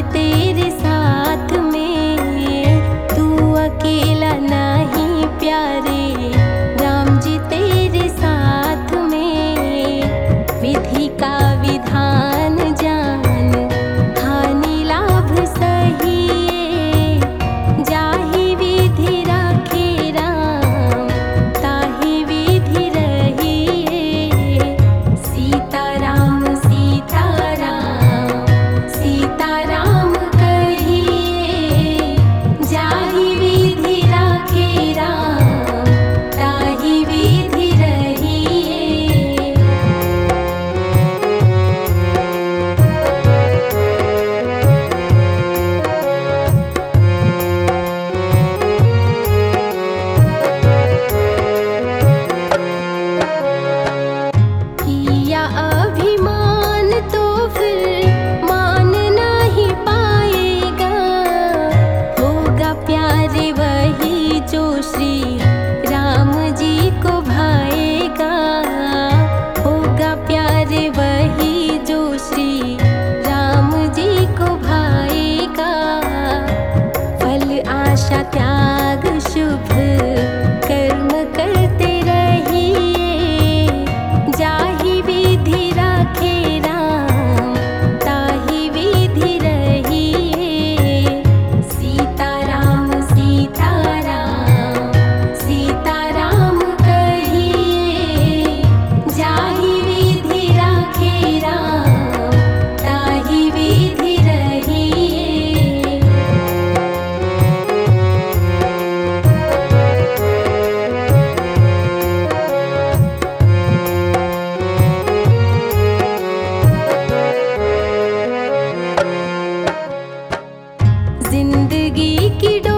जी तेरे साथ में, तू अकेला नहीं प्यारे, राम जी तेरे साथ में। विधि का विधान जान, हानि लाभ सहिए, जाहि विधि राखे राम, ताहि विधि रहिए। सीताराम सीताराम सीताराम कहिए, जाहि विधि राखे राम, ताहि विधि रहिए। किया अभिमान तो फिर मान नहीं पाएगा, होगा प्यारे वही जो श्री राम जी को भाएगा। होगा प्यारे वही जो श्री राम जी को भाएगा। फल आशा त्याग शुभ कर्म करते रहिए, जाहि विधि राखे राम, ताहि विधि रहिए। सीताराम सीताराम सीताराम कहिए, जाहि विधि राखे राम, ताहि विधि रहिए। जिंदगी की